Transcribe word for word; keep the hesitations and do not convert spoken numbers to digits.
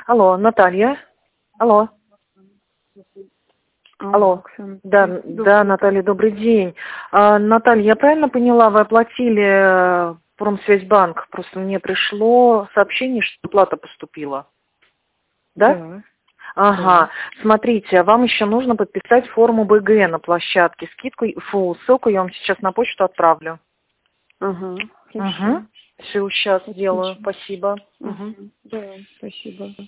Алло, Наталья. Алло. Алло. Оксана. Да, Добрый да, день. Наталья, добрый день. А, Наталья, я правильно поняла, вы оплатили э, Промсвязьбанк? Просто мне пришло сообщение, что плата поступила. Да? Да, Ага. да. Смотрите, вам еще нужно подписать форму бэ гэ на площадке. Скидку, фу, ссылку я вам сейчас на почту отправлю. Ага, Угу. хорошо. Все, сейчас сделаю. Отлично. Спасибо. Ага, Угу. да, спасибо.